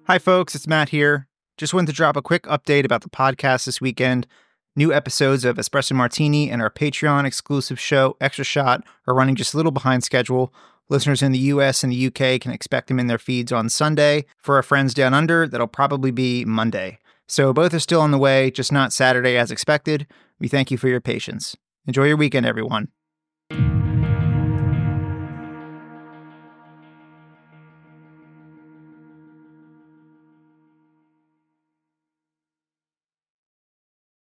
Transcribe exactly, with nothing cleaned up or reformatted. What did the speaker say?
Hi, folks. It's Matt here. Just wanted to drop a quick update about the podcast this weekend. New episodes of Espresso Martini and our Patreon exclusive show, Extra Shot, are running just a little behind schedule. Listeners in the U S and the U K can expect them in their feeds on Sunday. For our friends down under, that'll probably be Monday. So both are still on the way, just not Saturday as expected. We thank you for your patience. Enjoy your weekend, everyone.